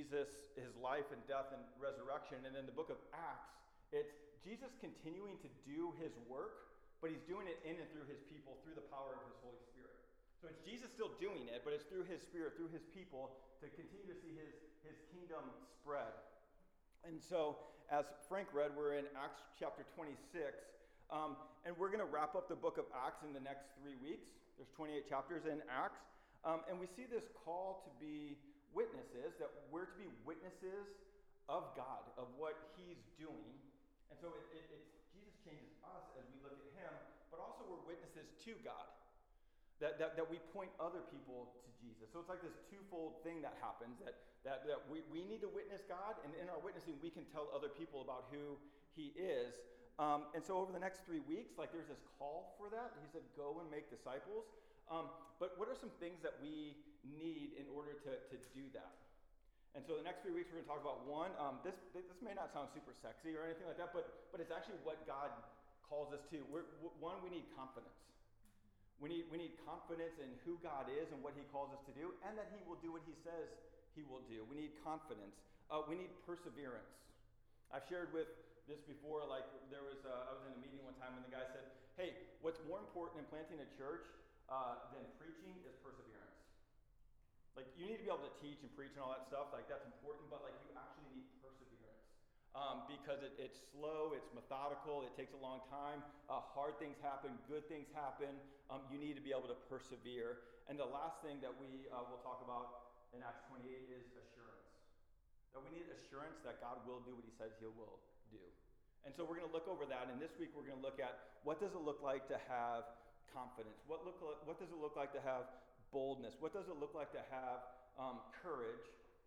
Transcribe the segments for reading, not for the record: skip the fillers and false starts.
Jesus, his life and death and resurrection. And in the book of Acts, it's Jesus continuing to do his work, but he's doing it in and through his people, through the power of his Holy Spirit. So it's Jesus still doing it, but it's through his Spirit, through his people, to continue to see his kingdom spread. And so, as Frank read, we're in Acts chapter 26, and we're going to wrap up the book of Acts in the next 3 weeks. There's 28 chapters in Acts. And we see this call to be witnesses, that we're to be witnesses of God, of what he's doing. And so it's Jesus changes us as we look at him, but also we're witnesses to God, that we point other people to Jesus. So it's like this twofold thing that happens, that we need to witness God, and in our witnessing, we can tell other people about who he is. And so over the next 3 weeks, like there's this call for that. He said, go and make disciples. But what are some things that we need in order to do that? And so the next 3 weeks, we're going to talk about one. This may not sound super sexy or anything like that, but it's actually what God calls us to. One, we need confidence. We need confidence in who God is and what he calls us to do, and that he will do what he says he will do. We need confidence. We need perseverance. I've shared with this before, like I was in a meeting one time and the guy said, hey, what's more important in planting a church than preaching is perseverance. Like, you need to be able to teach and preach and all that stuff, like that's important, but like you actually need perseverance. Because it's slow, it's methodical, it takes a long time, hard things happen, good things happen, you need to be able to persevere. And the last thing that we will talk about in Acts 28 is assurance. That we need assurance that God will do what he says he will do. And so we're going to look over that, and this week we're going to look at what does it look like to have confidence? What does it look like to have boldness? What does it look like to have courage?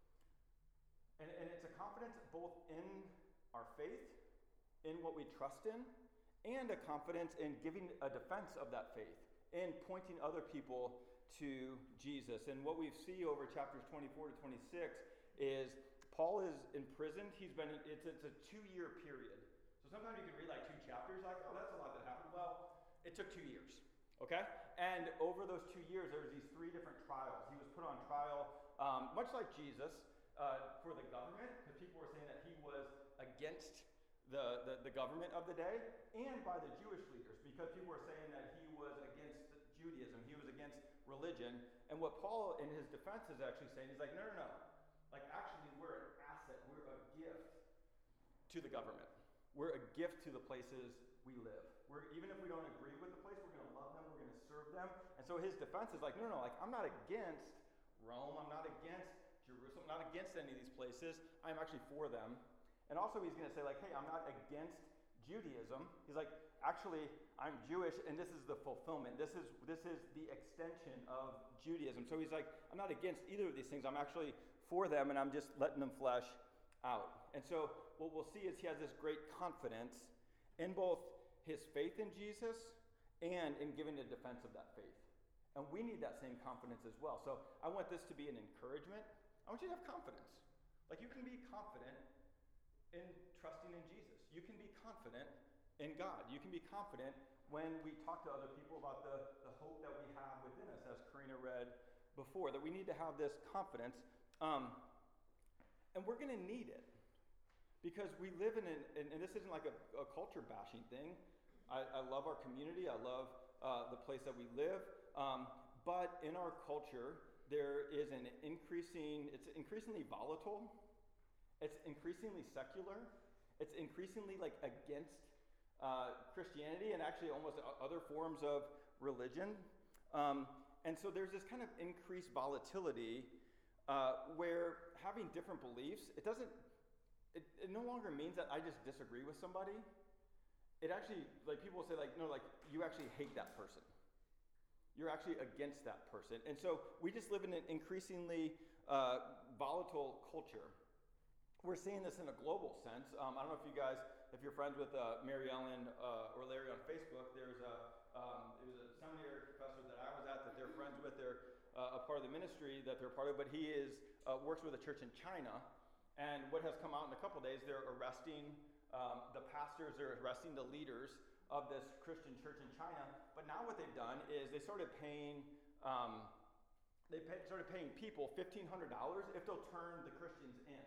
And it's a confidence both in our faith, in what we trust in, and a confidence in giving a defense of that faith, in pointing other people to Jesus. And what we see over chapters 24 to 26 is Paul is imprisoned. It's a 2-year period. So sometimes you can read like 2 chapters, like, oh, that's a lot that happened. Well, it took 2 years. Okay? And over those 2 years, there was these 3 different trials. He was put on trial, much like Jesus, for the government, because people were saying that he was against the government of the day, and by the Jewish leaders, because people were saying that he was against Judaism, he was against religion. And what Paul, in his defense, is actually saying, he's like, no. Like, actually, we're an asset, we're a gift to the government. We're a gift to the places we live. Even if we don't agree with the place, we're going to love them, we're going to serve them. And so his defense is like, no, like, I'm not against Rome, I'm not against Jerusalem, I'm not against any of these places, I'm actually for them. And also he's going to say, like, hey, I'm not against Judaism. He's like, actually, I'm Jewish, and this is the fulfillment. This is the extension of Judaism. So he's like, I'm not against either of these things, I'm actually for them, and I'm just letting them flesh out. And so what we'll see is he has this great confidence in both his faith in Jesus and in giving a defense of that faith. And we need that same confidence as well. So I want this to be an encouragement. I want you to have confidence. Like, you can be confident in trusting in Jesus. You can be confident in God. You can be confident when we talk to other people about the hope that we have within us, as Karina read before, that we need to have this confidence. And we're going to need it, because we live in and this isn't like a culture bashing thing. I love our community. I love the place that we live. But in our culture, there is it's increasingly volatile. It's increasingly secular. It's increasingly like against Christianity and actually almost other forms of religion. And so there's this kind of increased volatility where having different beliefs, it no longer means that I just disagree with somebody. It actually, like, people will say, like, no, like, you actually hate that person. You're actually against that person. And so we just live in an increasingly volatile culture. We're seeing this in a global sense. I don't know if you're friends with Mary Ellen or Larry on Facebook. It was a seminary professor that I was at that they're friends with. They're a part of the ministry that they're part of, but he works with a church in China. And what has come out in a couple of days, they're arresting the pastors, they're arresting the leaders of this Christian church in China. But now what they've done is they started paying people $1,500 if they'll turn the Christians in.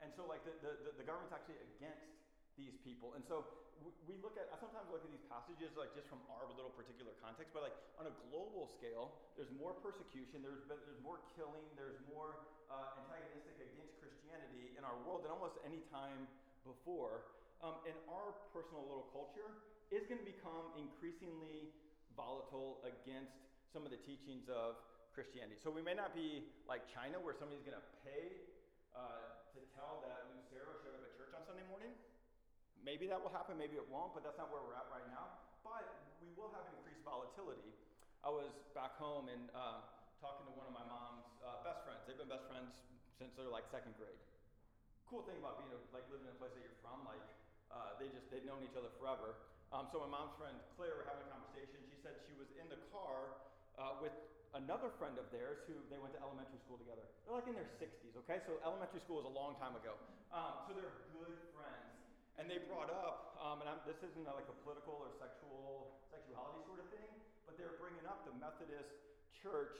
And so like the government's actually against these people. And so we look at, I sometimes look at these passages like just from our little particular context, but like on a global scale, there's more persecution, there's more killing, there's more antagonistic against Christianity in our world than almost any time before. And our personal little culture is going to become increasingly volatile against some of the teachings of Christianity. So we may not be like China, where somebody's going to pay to tell that Lucero showed up at church on Sunday morning. Maybe that will happen, maybe it won't, but that's not where we're at right now. But we will have increased volatility. I was back home and talking to one of my mom's best friends. They've been best friends since they're like second grade. Cool thing about being like living in a place that you're from, like they've known each other forever. So my mom's friend Claire, were having a conversation. She said she was in the car with another friend of theirs who they went to elementary school together. They're like in their 60s, okay? So elementary school was a long time ago. So they're good friends. And they brought up, this isn't like a political or sexuality sort of thing, but they were bringing up the Methodist Church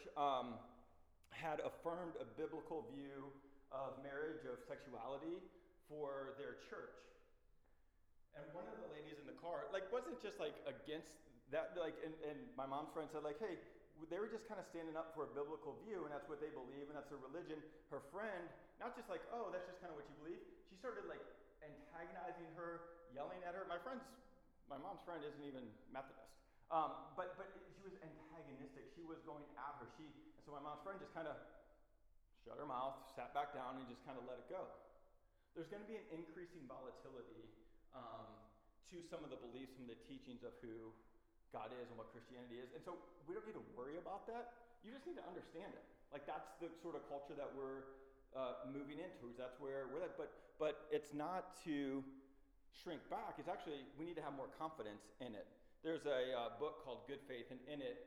had affirmed a biblical view of marriage, of sexuality for their church. And one of the ladies in the car, like, wasn't just like against that, like, and my mom's friend said, like, hey, they were just kind of standing up for a biblical view, and that's what they believe, and that's their religion. Her friend, not just like, oh, that's just kind of what you believe, she started like antagonizing her, yelling at her. My mom's friend isn't even Methodist, but she was antagonistic. She was going at her. And so my mom's friend just kind of shut her mouth, sat back down, and just kind of let it go. There's going to be an increasing volatility to some of the beliefs, some of the teachings of who God is and what Christianity is. And so we don't need to worry about that. You just need to understand it. Like, that's the sort of culture that we're moving into. That's where we're at. But it's not to shrink back. It's actually, we need to have more confidence in it. There's a book called Good Faith, and in it,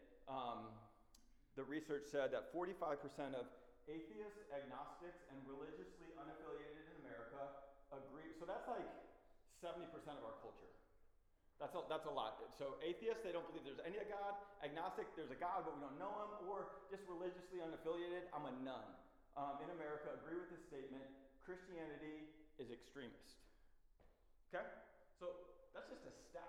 the research said that 45% of atheists, agnostics, and religiously unaffiliated in America agree. So that's like 70% of our culture. That's a lot. So atheists, they don't believe there's any God. Agnostic, there's a God, but we don't know him. Or just religiously unaffiliated, I'm a none. In America, agree with this statement: Christianity is extremist. Okay? So that's just a step.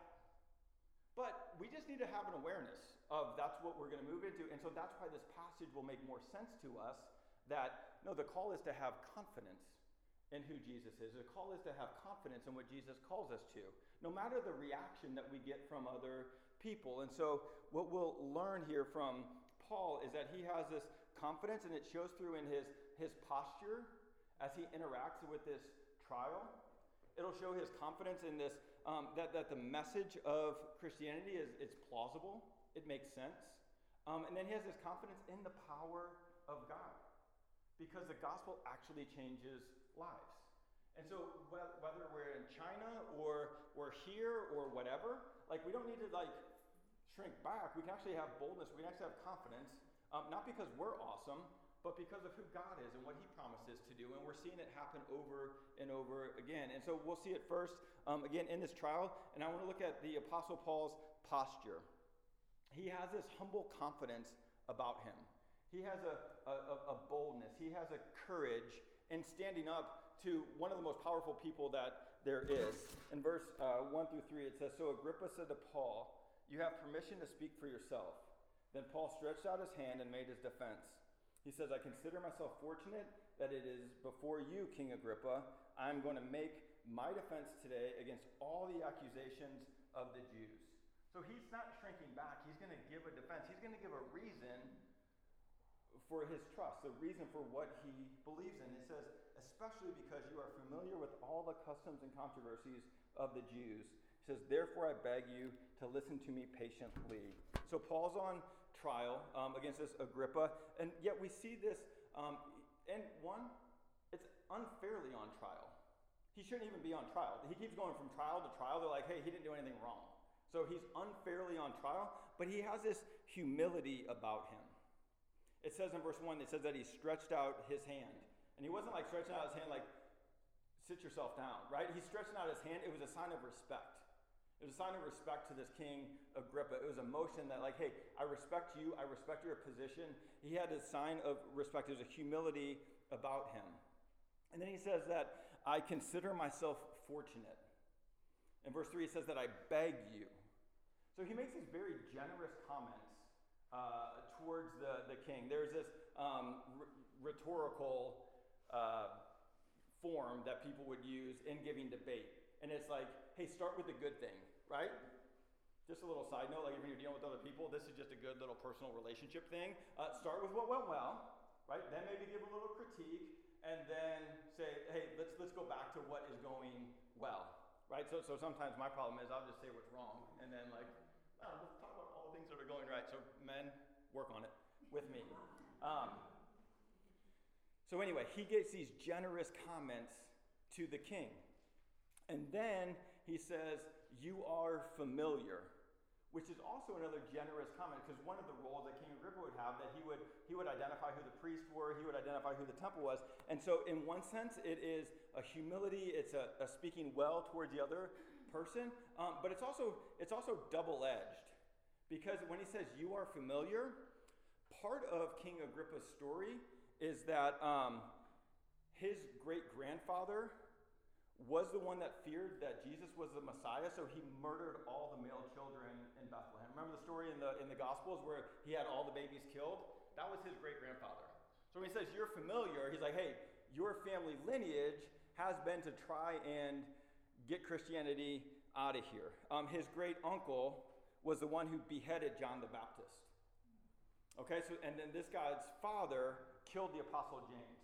But we just need to have an awareness of that's what we're going to move into. And so that's why this passage will make more sense to us, that, no, the call is to have confidence in who Jesus is. The call is to have confidence in what Jesus calls us to, no matter the reaction that we get from other people. And so what we'll learn here from Paul is that he has this confidence, and it shows through in his posture as he interacts with this trial. It'll show his confidence in this, that the message of Christianity it's plausible, it makes sense. And then he has this confidence in the power of God, because the gospel actually changes lives. And so whether we're in China or we're here or whatever, like, we don't need to like shrink back. We can actually have boldness. We can actually have confidence, not because we're awesome, but because of who God is and what he promises to do. And we're seeing it happen over and over again. And so we'll see it first, again, in this trial. And I want to look at the Apostle Paul's posture. He has this humble confidence about him. He has a boldness. He has a courage in standing up to one of the most powerful people that there is. In verse 1 through 3, it says, "So Agrippa said to Paul, 'You have permission to speak for yourself.' Then Paul stretched out his hand and made his defense. He says, 'I consider myself fortunate that it is before you, King Agrippa. I'm going to make my defense today against all the accusations of the Jews.'" So he's not shrinking back. He's going to give a defense. He's going to give a reason for his trust, the reason for what he believes in. It says, "Especially because you are familiar with all the customs and controversies of the Jews." He says, "Therefore I beg you to listen to me patiently." So Paul's on trial against this Agrippa, and yet we see this, and one, it's unfairly on trial. He shouldn't even be on trial. He keeps going from trial to trial. They're like, hey, he didn't do anything wrong. So he's unfairly on trial, but he has this humility about him. It says in verse 1, it says that he stretched out his hand. And he wasn't like stretching out his hand like, sit yourself down, right? He's stretching out his hand. It was a sign of respect. It was a sign of respect to this King Agrippa. It was a motion that, like, hey, I respect you. I respect your position. He had a sign of respect. There's a humility about him. And then he says that I consider myself fortunate. In verse 3, he says that I beg you. So he makes these very generous comments towards the king. There's this rhetorical form that people would use in giving debate. And it's like, hey, start with the good thing, right? Just a little side note, like if you're dealing with other people, this is just a good little personal relationship thing. Start with what went well, right? Then maybe give a little critique, and then say, hey, let's go back to what is going well, right? So sometimes my problem is I'll just say what's wrong, and then like, let's talk about all the things that are going right. So men, work on it with me. So anyway, he gives these generous comments to the king. And then he says, you are familiar, which is also another generous comment, because one of the roles that King Agrippa would have, that he would identify who the priests were, he would identify who the temple was. And so in one sense, it is a humility, it's a speaking well towards the other person, but it's also double-edged, because when he says you are familiar, part of King Agrippa's story is that his great-grandfather was the one that feared that Jesus was the Messiah, so he murdered all the male children in Bethlehem. Remember the story in the Gospels where he had all the babies killed? That was his great-grandfather. So when he says you're familiar, he's like, hey, your family lineage has been to try and get Christianity out of here. His great-uncle was the one who beheaded John the Baptist. Okay, so and then this guy's father killed the Apostle James.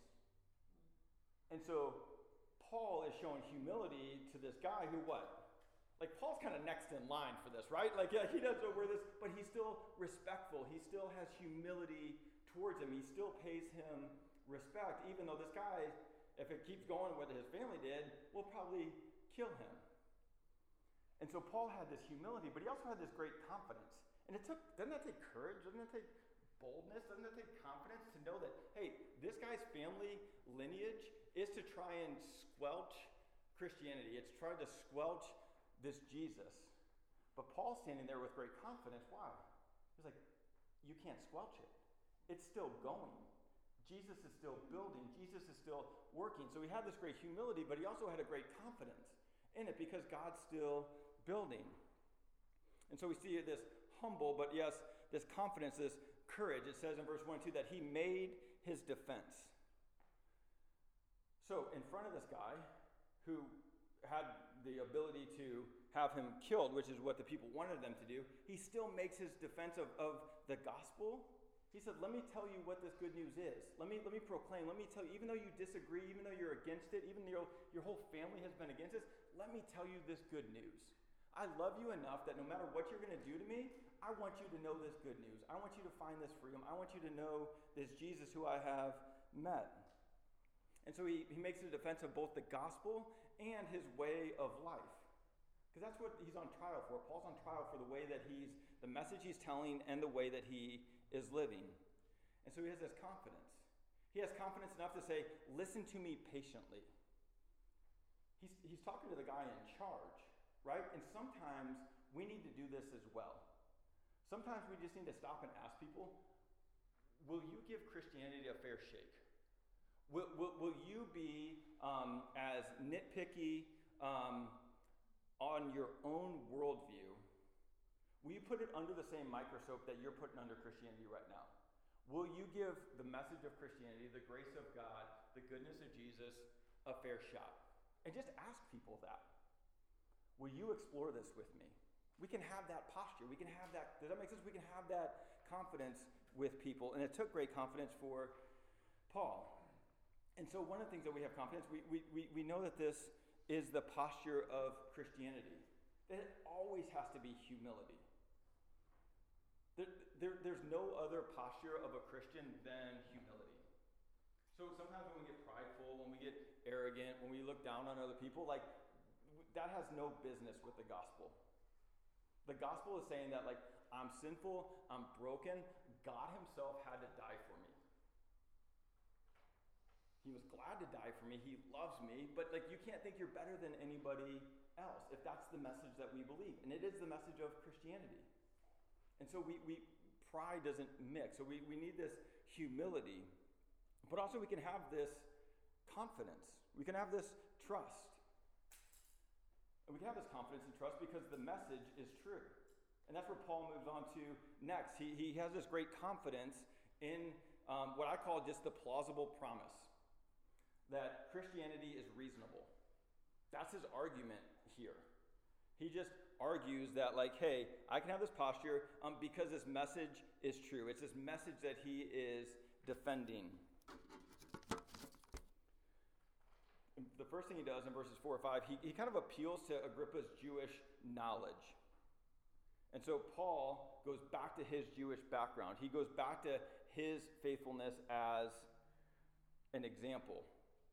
And so Paul is showing humility to this guy who what? Like Paul's kind of next in line for this, right? Like, yeah, he doesn't know where this, but he's still respectful. He still has humility towards him. He still pays him respect, even though this guy, if it keeps going what his family did, will probably kill him. And so Paul had this humility, but he also had this great confidence. And doesn't that take courage? Doesn't that take boldness? Doesn't that take confidence to know that, hey, this guy's family lineage is to try and squelch Christianity. It's trying to squelch this Jesus. But Paul's standing there with great confidence. Why? He's like, you can't squelch it. It's still going. Jesus is still building. Jesus is still working. So he had this great humility, but he also had a great confidence in it because God's still building. And so we see this humble, but yes, this confidence, this courage. It says in verse 1 and 2 that he made his defense. So in front of this guy who had the ability to have him killed, which is what the people wanted them to do, he still makes his defense of the gospel. He said, let me tell you what this good news is. Let me proclaim, let me tell you, even though you disagree, even though you're against it, even though your whole family has been against this, let me tell you this good news. I love you enough that no matter what you're going to do to me, I want you to know this good news. I want you to find this freedom. I want you to know this Jesus who I have met. And so he makes a defense of both the gospel and his way of life. Because that's what he's on trial for. Paul's on trial for the way that the message he's telling and the way that he is living. And so he has this confidence. He has confidence enough to say, listen to me patiently. He's talking to the guy in charge, right? And sometimes we need to do this as well. Sometimes we just need to stop and ask people, will you give Christianity a fair shake? Will you be as nitpicky on your own worldview? Will you put it under the same microscope that you're putting under Christianity right now? Will you give the message of Christianity, the grace of God, the goodness of Jesus, a fair shot? And just ask people that. Will you explore this with me? We can have that posture. We can have that. Does that make sense? We can have that confidence with people. And it took great confidence for Paul. And so one of the things that we have confidence, we know that this is the posture of Christianity. That it always has to be humility. There's no other posture of a Christian than humility. So sometimes when we get prideful, when we get arrogant, when we look down on other people, like that has no business with the gospel. The gospel is saying that like I'm sinful, I'm broken, God himself had to die for me. He was glad to die for me. He loves me. But like you can't think you're better than anybody else if that's the message that we believe. And it is the message of Christianity. And so pride doesn't mix. So we need this humility. But also we can have this confidence. We can have this trust. And we can have this confidence and trust because the message is true. And that's where Paul moves on to next. He has this great confidence in what I call just the plausible promise that Christianity is reasonable. That's his argument here. He just argues that, like, hey, I can have this posture because this message is true. It's this message that he is defending. The first thing he does in verses 4 or 5, he kind of appeals to Agrippa's Jewish knowledge. And so Paul goes back to his Jewish background. He goes back to his faithfulness as an example.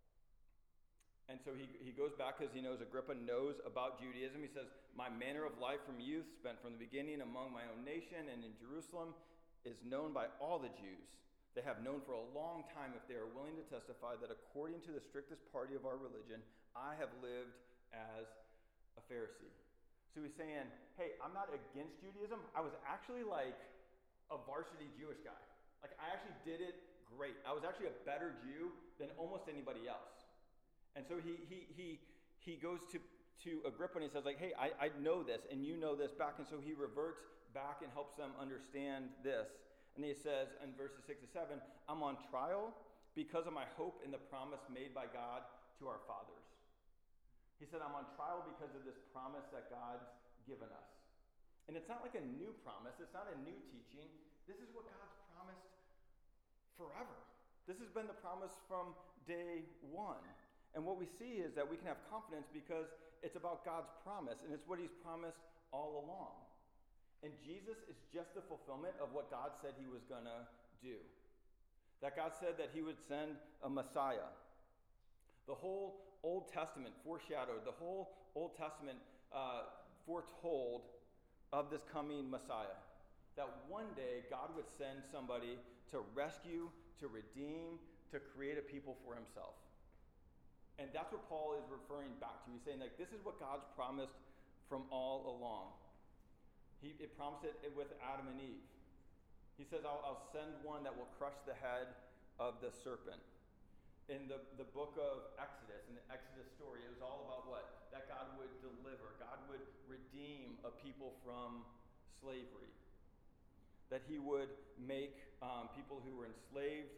And so he goes back because he knows Agrippa knows about Judaism. He says, my manner of life from youth, spent from the beginning among my own nation and in Jerusalem, is known by all the Jews. They have known for a long time, if they are willing to testify, that according to the strictest party of our religion, I have lived as a Pharisee. So he's saying, hey, I'm not against Judaism. I was actually like a varsity Jewish guy. Like, I actually did it great. I was actually a better Jew than almost anybody else. And so he goes to Agrippa and he says, like, hey, I know this and you know this back. And so he reverts back and helps them understand this. And he says in verses 6 to 7, I'm on trial because of my hope in the promise made by God to our fathers. He said, I'm on trial because of this promise that God's given us. And it's not like a new promise. It's not a new teaching. This is what God's promised forever. This has been the promise from day one. And what we see is that we can have confidence because it's about God's promise, and it's what he's promised all along. And Jesus is just the fulfillment of what God said he was going to do. That God said that he would send a Messiah. The whole Old Testament foreshadowed, the whole Old Testament foretold of this coming Messiah. That one day God would send somebody to rescue, to redeem, to create a people for himself. And that's what Paul is referring back to. He's saying, like, this is what God's promised from all along. He promised it with Adam and Eve. He says, I'll send one that will crush the head of the serpent. In the book of Exodus, in the Exodus story, it was all about what? That God would deliver. God would redeem a people from slavery. That he would make people who were enslaved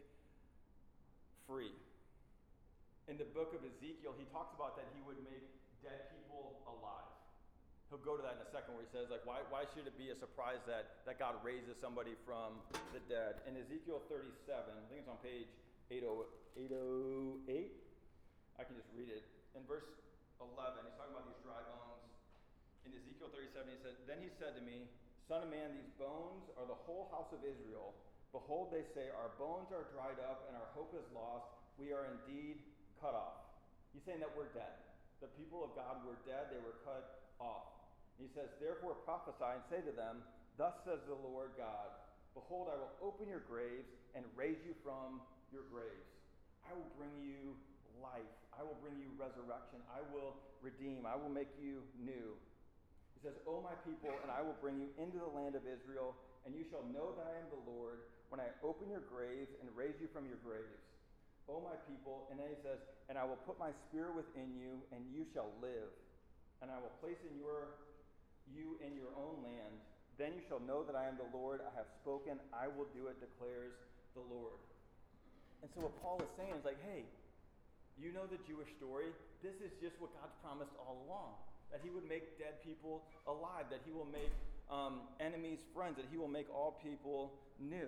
free. In the book of Ezekiel, he talks about that he would make dead people alive. He'll go to that in a second where he says, like, why should it be a surprise that God raises somebody from the dead? In Ezekiel 37, I think it's on page 808. I can just read it. In verse 11, he's talking about these dry bones. In Ezekiel 37, he said, then he said to me, Son of man, these bones are the whole house of Israel. Behold, they say, our bones are dried up and our hope is lost. We are indeed cut off. He's saying that we're dead. The people of God were dead. They were cut off. He says, therefore prophesy and say to them, thus says the Lord God, behold, I will open your graves and raise you from your graves. I will bring you life. I will bring you resurrection. I will redeem. I will make you new. He says, O my people, and I will bring you into the land of Israel, and you shall know that I am the Lord when I open your graves and raise you from your graves. O my people, and then he says, and I will put my spirit within you, and you shall live. And I will place you in your own land. Then you shall know that I am the Lord. I have spoken. I will do it, declares the Lord. And so what Paul is saying is like, hey, you know the Jewish story. This is just what God's promised all along. That he would make dead people alive. That he will make enemies friends. That he will make all people new.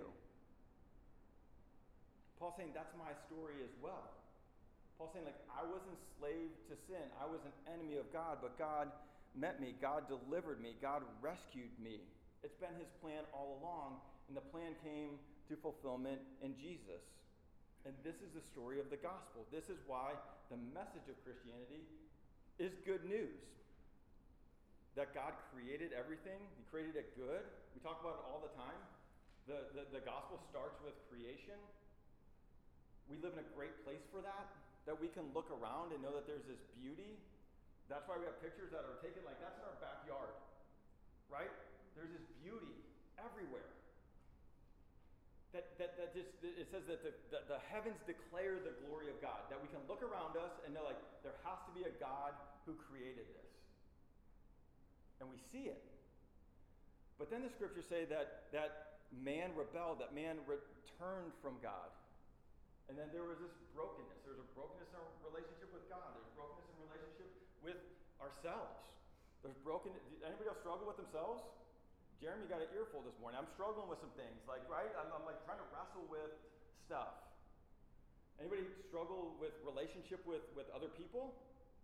Paul's saying that's my story as well. Paul's saying, like, I was enslaved to sin. I was an enemy of God, but God met me. God delivered me. God rescued me. It's been his plan all along, and the plan came to fulfillment in Jesus. And this is the story of the gospel. This is why the message of Christianity is good news. That God created everything. He created it good. We talk about it all the time. The gospel starts with creation. We live in a great place for that we can look around and know that there's this beauty. That's why we have pictures that are taken like that's in our backyard, right? There's this beauty everywhere. it says that the heavens declare the glory of God, that we can look around us and know, like, there has to be a God who created this. And we see it. But then the scriptures say that man rebelled, that man returned from God. And then there was this brokenness. There's a brokenness in our relationship with God. There's brokenness in relationship with ourselves. There's brokenness. Anybody else struggle with themselves? Jeremy got an earful this morning. I'm struggling with some things, like, right? I'm like trying to wrestle with stuff. Anybody struggle with relationship with other people?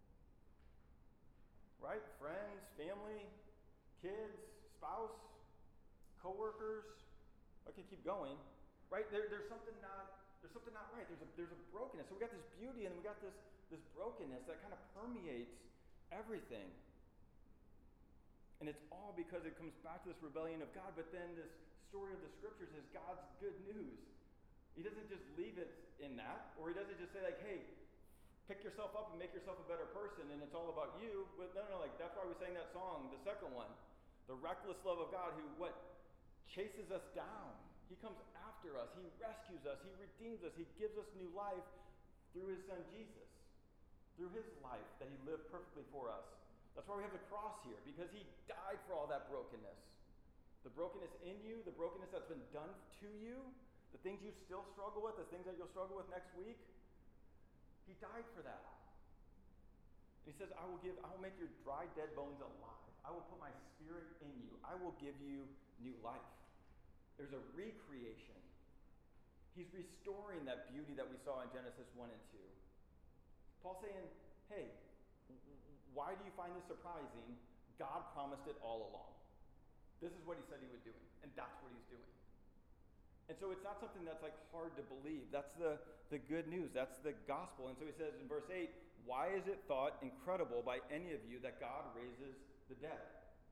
Right? Friends, family, kids, spouse, coworkers. I can keep going. Right? There's something not right. There's a brokenness. So we got this beauty and we got this brokenness that kind of permeates everything. And it's all because it comes back to this rebellion of God, but then this story of the scriptures is God's good news. He doesn't just leave it in that, or he doesn't just say, like, hey, pick yourself up and make yourself a better person, and it's all about you. But no, like, that's why we sang that song, the second one. The reckless love of God who, chases us down. He comes after us. He rescues us. He redeems us. He gives us new life through his son Jesus, through his life that he lived perfectly for us. That's why we have the cross here, because he died for all that brokenness. The brokenness in you, the brokenness that's been done to you, the things you still struggle with, the things that you'll struggle with next week. He died for that. And he says, I will make your dry, dead bones alive. I will put my spirit in you. I will give you new life. There's a recreation. He's restoring that beauty that we saw in Genesis 1 and 2. Paul's saying, hey, why do you find this surprising? God promised it all along. This is what he said he would do, and that's what he's doing. And so it's not something that's like hard to believe. That's the good news. That's the gospel. And so he says in verse 8, why is it thought incredible by any of you that God raises the dead?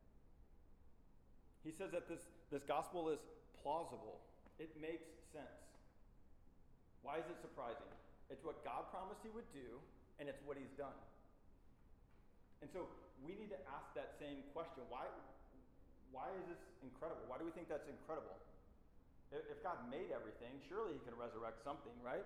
He says that this gospel is plausible. It makes sense. Why is it surprising? It's what God promised he would do, and it's what he's done. And so we need to ask that same question. Why is this incredible? Why do we think that's incredible? If God made everything, surely he can resurrect something, right?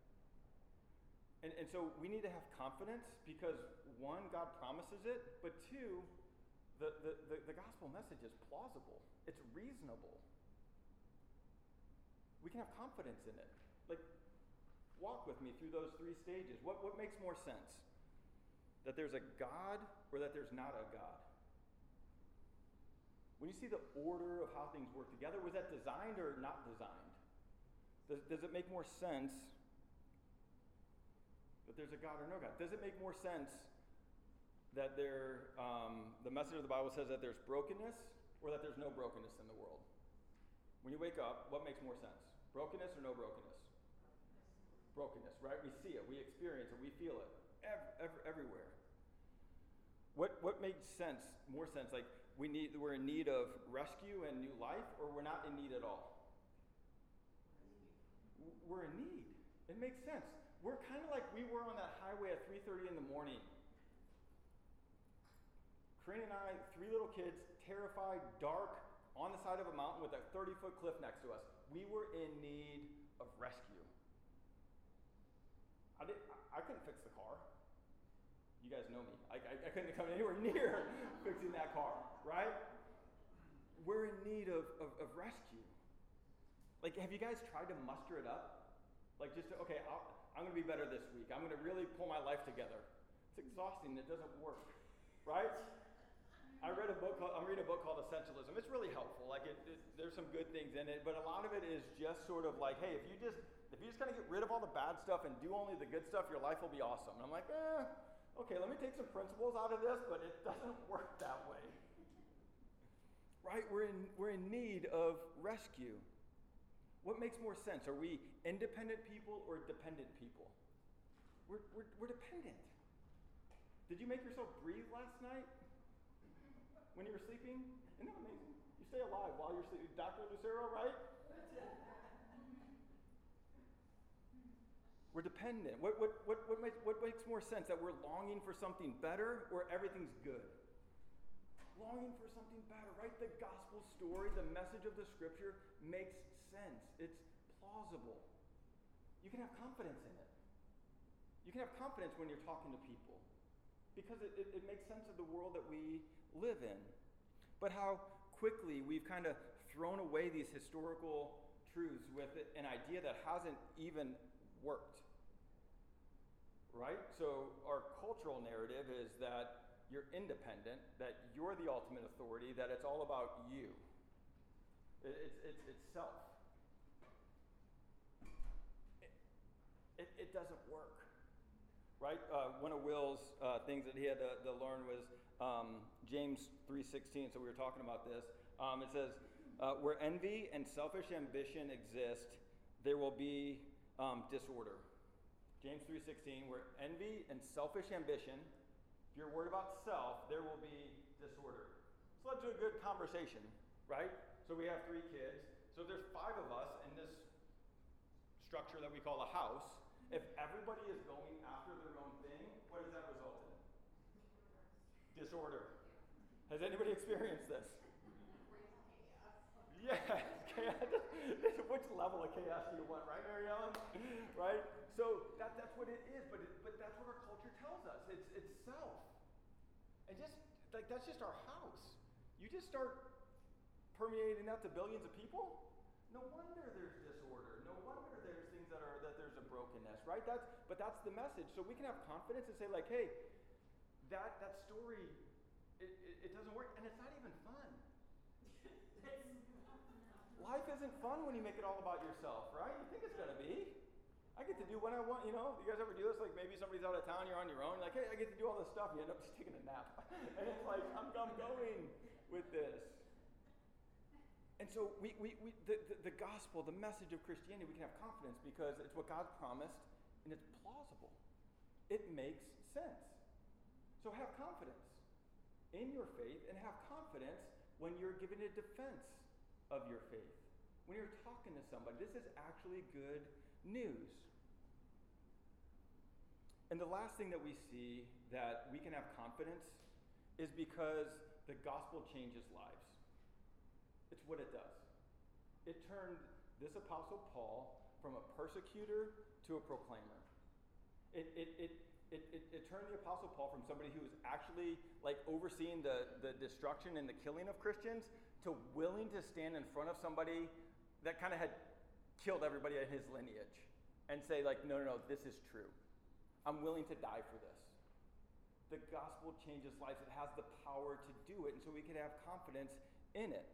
And so we need to have confidence because, one, God promises it, but two, the gospel message is plausible. It's reasonable. We can have confidence in it. Like, walk with me through those three stages. What makes more sense? That there's a God or that there's not a God? When you see the order of how things work together, was that designed or not designed? Does it make more sense that there's a God or no God? Does it make more sense that the message of the Bible says that there's brokenness or that there's no brokenness in the world? When you wake up, what makes more sense? Brokenness or no brokenness? Brokenness, right? We see it, we experience it, we feel it everywhere. What makes more sense? Like we're in need of rescue and new life, or we're not in need at all? We're in need. It makes sense. We're kind of like we were on that highway at 3:30 in the morning. Corinne and I, 3 little kids, terrified, dark, on the side of a mountain with a 30-foot cliff next to us. We were in need of rescue. I couldn't fix the car. You guys know me. I couldn't come anywhere near fixing that car, right? We're in need of rescue. Like, have you guys tried to muster it up? Like, I'm going to be better this week. I'm going to really pull my life together. It's exhausting. It doesn't work, right? I'm reading a book called Essentialism. It's really helpful. Like, there's some good things in it, but a lot of it is just sort of like, hey, if you just kind of get rid of all the bad stuff and do only the good stuff, your life will be awesome. And I'm like, okay, let me take some principles out of this, but it doesn't work that way. Right? We're in need of rescue. What makes more sense? Are we independent people or dependent people? We're dependent. Did you make yourself breathe last night when you were sleeping? Isn't that amazing? You stay alive while you're sleeping. Dr. Lucero, right? We're dependent. What makes more sense? That we're longing for something better or everything's good? Longing for something better, right? The gospel story, the message of the scripture makes sense. It's plausible. You can have confidence in it. You can have confidence when you're talking to people because it makes sense of the world that we live in. But how quickly we've kind of thrown away these historical truths with an idea that hasn't even worked. Right? So our cultural narrative is that you're independent, that you're the ultimate authority, that it's all about you. It's self. It doesn't work. Right? One of Will's things that he had to learn was James 3:16, so we were talking about this. It says, where envy and selfish ambition exist, there will be disorder. James 3:16, where envy and selfish ambition, if you're worried about self, there will be disorder. This led to a good conversation, right? So we have 3 kids. So there's 5 of us in this structure that we call a house. If everybody is going after their own thing, what does that result in? Disorder. Has anybody experienced this? Yes. Which level of chaos do you want, right, Mary Ellen? Right? So that's what it is, but that's what our culture tells us. It's self. And just like that's just our house. You just start permeating that to billions of people. No wonder there's disorder. No wonder there's things that there's a brokenness, right? But that's the message. So we can have confidence and say like, hey, that story, it doesn't work, and it's not even fun. Life isn't fun when you make it all about yourself, right? You think it's going to be. I get to do what I want, you guys ever do this? Like maybe somebody's out of town, you're on your own, you're like, hey, I get to do all this stuff, and you end up just taking a nap. And it's like, I'm going with this. And so the gospel, the message of Christianity, we can have confidence because it's what God promised, and it's plausible. It makes sense. So have confidence in your faith, and have confidence when you're giving a defense of your faith. When you're talking to somebody, this is actually good news. And the last thing that we see that we can have confidence is because the gospel changes lives. It's what it does. It turned this apostle Paul from a persecutor to a proclaimer. It turned the apostle Paul from somebody who was actually like overseeing the destruction and the killing of Christians to willing to stand in front of somebody that kind of had killed everybody in his lineage and say like, no, this is true. I'm willing to die for this. The gospel changes lives. It has the power to do it, and so we can have confidence in it.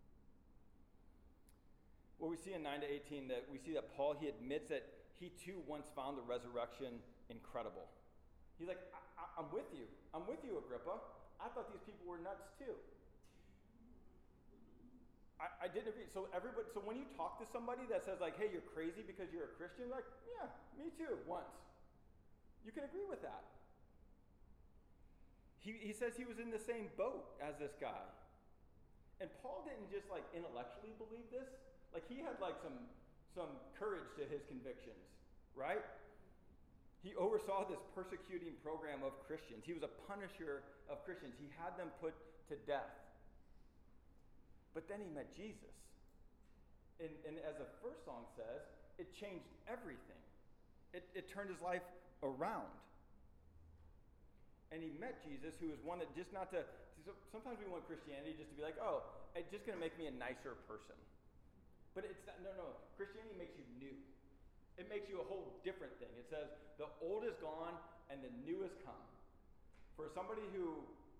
What we see in 9-18, that we see that Paul, he admits that he too once found the resurrection incredible. He's like, I'm with you. I'm with you, Agrippa. I thought these people were nuts too. I didn't agree. So when you talk to somebody that says like, hey, you're crazy because you're a Christian, like, yeah, me too, once. You can agree with that. He says he was in the same boat as this guy. And Paul didn't just like intellectually believe this. Like he had like some courage to his convictions, right? He oversaw this persecuting program of Christians. He was a punisher of Christians. He had them put to death. But then he met Jesus. And as the first song says, it changed everything. It turned his life around. And he met Jesus, who was one that just not to, sometimes we want Christianity just to be like, oh, it's just going to make me a nicer person. But it's not, no. Christianity makes you new. It makes you a whole different thing. It says, the old is gone and the new has come. For somebody who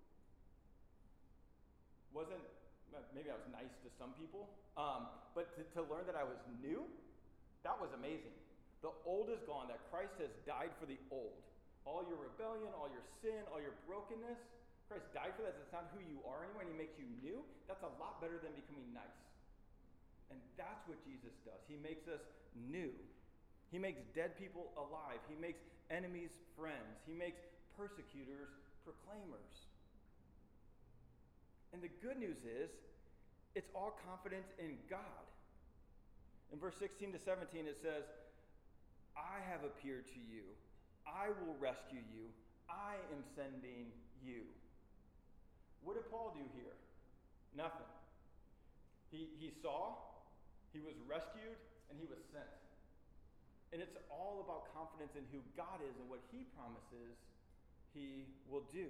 wasn't, maybe I was nice to some people, but to learn that I was new, that was amazing. The old is gone, that Christ has died for the old. All your rebellion, all your sin, all your brokenness, Christ died for that. That's not who you are anymore, and he makes you new. That's a lot better than becoming nice. And that's what Jesus does. He makes us new. He makes dead people alive. He makes enemies friends. He makes persecutors proclaimers. And the good news is, it's all confidence in God. In verse 16 to 17, it says, I have appeared to you. I will rescue you. I am sending you. What did Paul do here? Nothing. He saw, he was rescued, and he was sent. And it's all about confidence in who God is and what he promises he will do.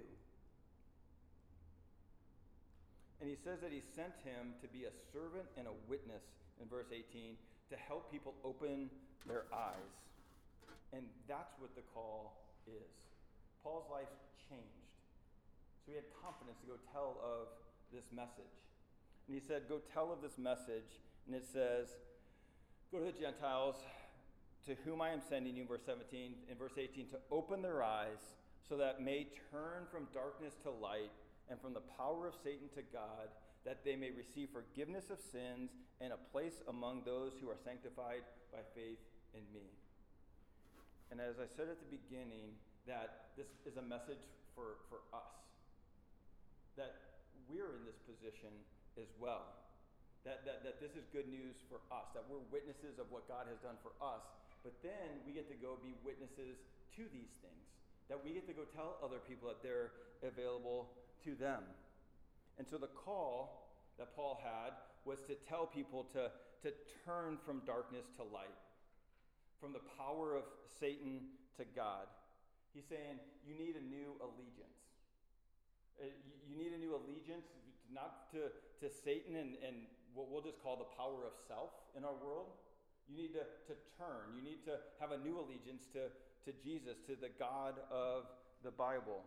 And he says that he sent him to be a servant and a witness in verse 18 to help people open their eyes. And that's what the call is. Paul's life changed. So he had confidence to go tell of this message. And he said, go tell of this message. And it says, go to the Gentiles to whom I am sending you, verse 17, in verse 18, to open their eyes so that may turn from darkness to light and from the power of Satan to God, that they may receive forgiveness of sins and a place among those who are sanctified by faith in me. And as I said at the beginning, that this is a message for us, that we're in this position as well, that this is good news for us, that we're witnesses of what God has done for us, but then we get to go be witnesses to these things, that we get to go tell other people that they're available to them. And so the call that Paul had was to tell people to turn from darkness to light, from the power of Satan to God. He's saying you need a new allegiance. You need a new allegiance, not to Satan and what we'll just call the power of self in our world. You need to turn. You need to have a new allegiance to Jesus, to the God of the Bible.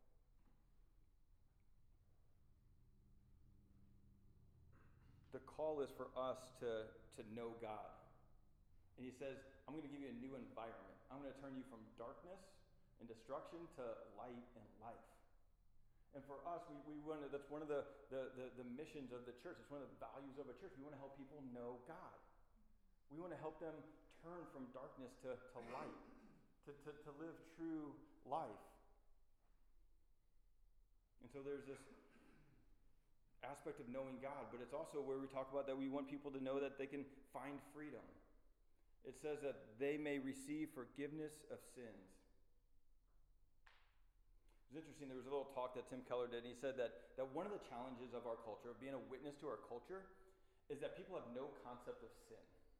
The call is for us to know God. And he says, I'm going to give you a new environment. I'm going to turn you from darkness and destruction to light and life. And for us, we want to, that's one of the missions of the church. It's one of the values of a church. We want to help people know God. We want to help them turn from darkness to light, to live true life. And so there's this aspect of knowing God, but it's also where we talk about that we want people to know that they can find freedom. It says that they may receive forgiveness of sins. It was interesting, there was a little talk that Tim Keller did, and he said that one of the challenges of our culture, of being a witness to our culture, is that people have no concept of sin.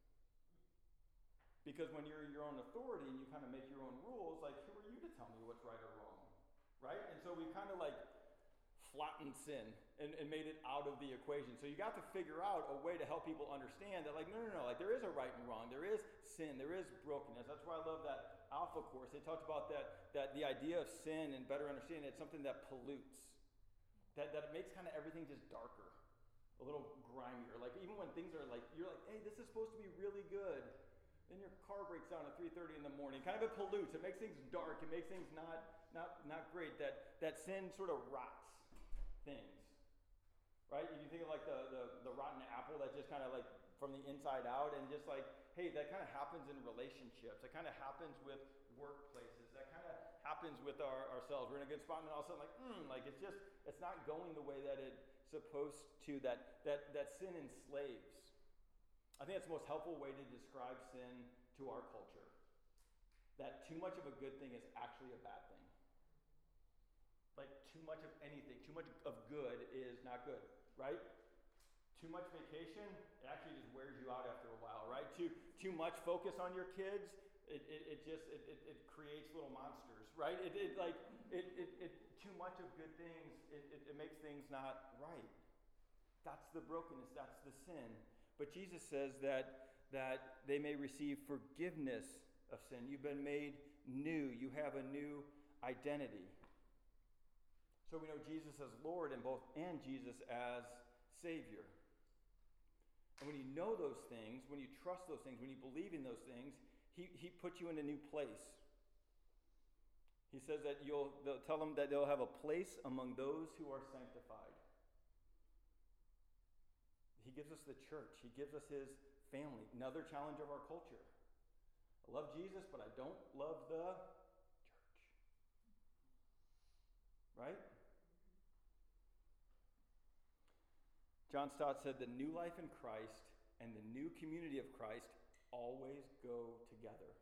Because when you're your own authority and you kind of make your own rules, like, who are you to tell me what's right or wrong? Right? And so we've kind of like flattened sin and made it out of the equation. So you got to figure out a way to help people understand that, like, no, like there is a right and wrong. There is sin. There is brokenness. That's why I love that Alpha course. They talked about that the idea of sin and better understanding, it's something that pollutes. That it makes kind of everything just darker, a little grimier. Like even when things are like, you're like, hey, this is supposed to be really good. Then your car breaks down at 3:30 in the morning. Kind of it pollutes. It makes things dark. It makes things not great. That sin sort of rots things, right? You think of like the rotten apple that just kind of like from the inside out, and just like, hey, that kind of happens in relationships. That kind of happens with workplaces. That kind of happens with ourselves. We're in a good spot, and then all of a sudden, like it's not going the way that it's supposed to. That sin enslaves. I think that's the most helpful way to describe sin to our culture. That too much of a good thing is actually a bad thing. Like too much of anything, too much of good is not good, right? Too much vacation, it actually just wears you out after a while, right? Too much focus on your kids, it creates little monsters, right? Too much of good things, it makes things not right. That's the brokenness, that's the sin. But Jesus says that they may receive forgiveness of sin. You've been made new. You have a new identity. So we know Jesus as Lord and Jesus as Savior. And when you know those things, when you trust those things, when you believe in those things, He puts you in a new place. He says that they'll tell them that they'll have a place among those who are sanctified. He gives us the church. He gives us his family. Another challenge of our culture. I love Jesus, but I don't love the church. Right? John Stott said, the new life in Christ and the new community of Christ always go together.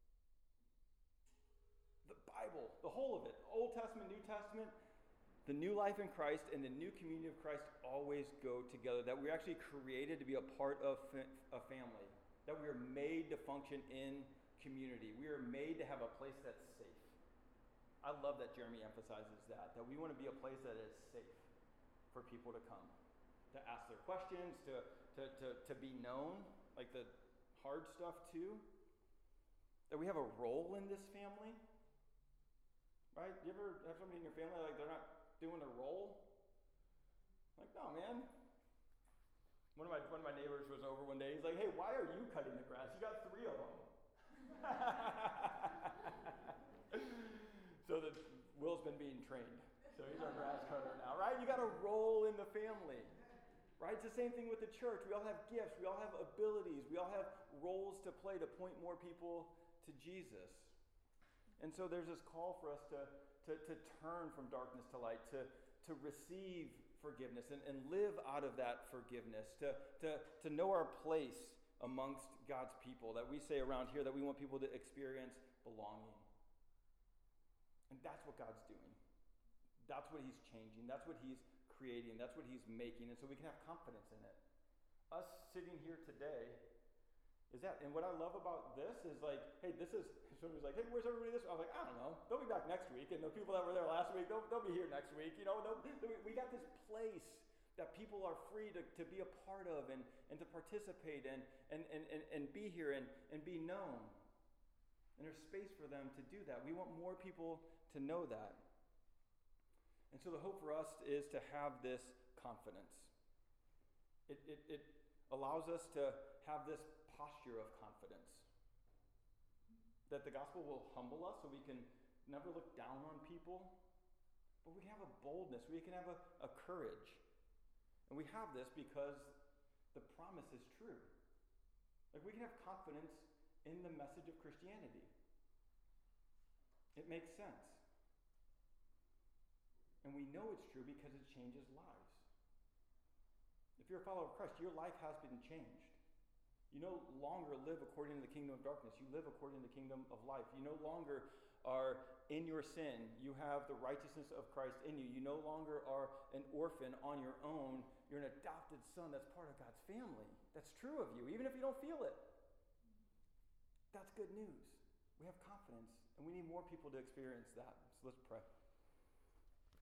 The Bible, the whole of it, Old Testament, New Testament, the new life in Christ and the new community of Christ always go together. That we're actually created to be a part of a family. that we are made to function in community. We are made to have a place that's safe. I love that Jeremy emphasizes that we want to be a place that is safe for people to come, to ask their questions, to be known, like the hard stuff too. That we have a role in this family, right? You ever have somebody in your family like they're not doing their role? Like, no, man. One of my neighbors was over one day. He's like, hey, why are you cutting the grass? You got 3 of them. So that Will's been being trained. So he's our grass cutter now, right? You got a role in the family, right? It's the same thing with the church. We all have gifts. We all have abilities. We all have roles to play to point more people to Jesus. And so there's this call for us to turn from darkness to light, to receive forgiveness and live out of that forgiveness, to know our place amongst God's people, that we say around here that we want people to experience belonging. And that's what God's doing. That's what he's changing. That's what he's creating. That's what he's making. And so we can have confidence in it. Us sitting here today is that. And what I love about this is like, hey, somebody's like, hey, where's everybody this week? I was like, I don't know. They'll be back next week. And the people that were there last week, they'll be here next week. You know, we got this place that people are free to be a part of and to participate and be here and be known. And there's space for them to do that. We want more people to know that. And so the hope for us is to have this confidence. It allows us to have this posture of confidence. That the gospel will humble us so we can never look down on people, but we can have a boldness, we can have a courage. And we have this because the promise is true. Like we can have confidence in the message of Christianity. It makes sense. And we know it's true because it changes lives. If you're a follower of Christ, your life has been changed. You no longer live according to the kingdom of darkness. You live according to the kingdom of life. You no longer are in your sin. You have the righteousness of Christ in you. You no longer are an orphan on your own. You're an adopted son that's part of God's family. That's true of you, even if you don't feel it. That's good news. We have confidence, and we need more people to experience that. So let's pray.